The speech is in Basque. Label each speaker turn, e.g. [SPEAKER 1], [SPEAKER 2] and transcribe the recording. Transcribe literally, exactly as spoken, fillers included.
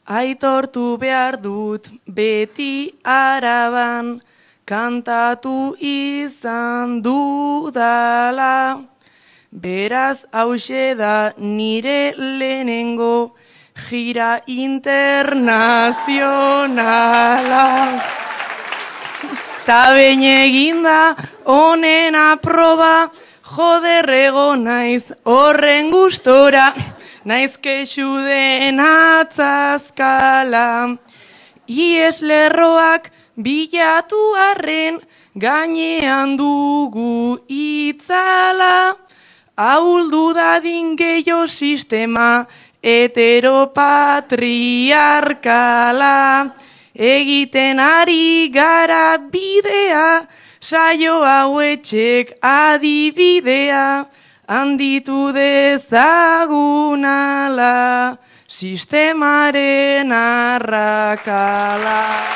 [SPEAKER 1] Aitortu behar dut beti Araban, kantatu izan dudala. Beraz hause da nire lehenengo gira internazionala. Ta behin eginda honen aproba, joderrego naiz horren gustora, naiz kexu den atzazkala. Ies lerroak bilatu arren, gainean dugu itzala. Ahuldu dadin gehiago sistema heteropatriarkala. Egiten ari gara bidea, saio hauetxek adibidea, handitu dezagunala sistemaren arrakala.